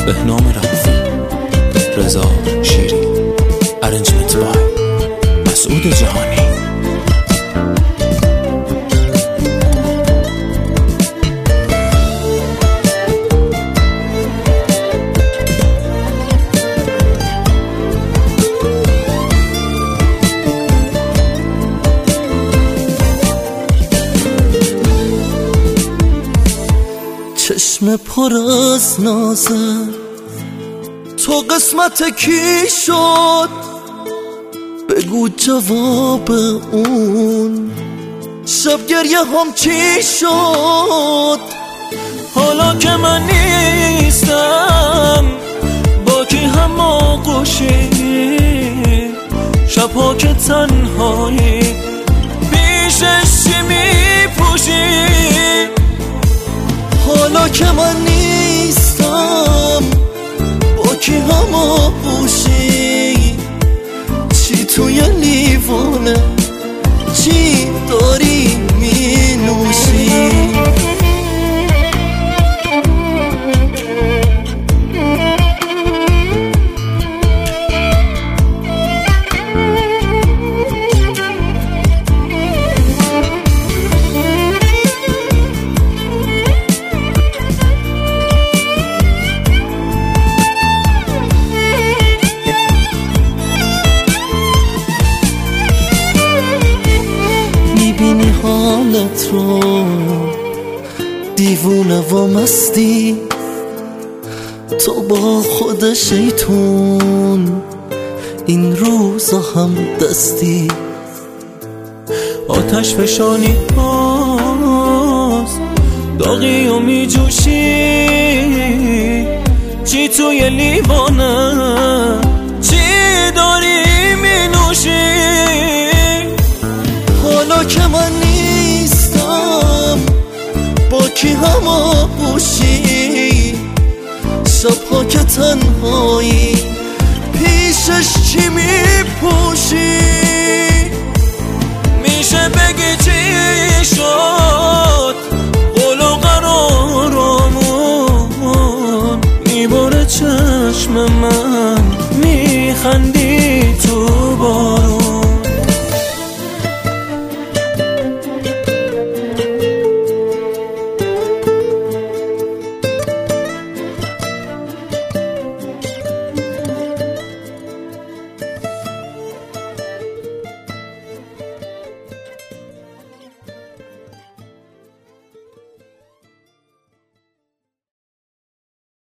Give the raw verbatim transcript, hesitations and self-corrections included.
بهنام رفی، رضا شیری، ارنجمنت بای مسعود جهانی. چشم پر از نازه تو قسمت کی شد؟ بگو جواب اون شب گریه هم چی شد؟ حالا که من نیستم با کی هم آغوشی، شبها که تنهایی پیشش چی میپوشی؟ حالا که من نیستم با کی هم آغوشی، چی توی لیوانه چی داری می نوشی؟ میبینی حالت رو دیوونه و مستی، تو با خود شیطون این روزا هم دستی. آتش فشانی هاست داغی و میجوشی، چی توی لیوانه چی داری مینوشی؟ حالا که من نیستم با کی هم آغوشی، شبها که تنهایی پیشش چی میپوشی؟ میشه بگی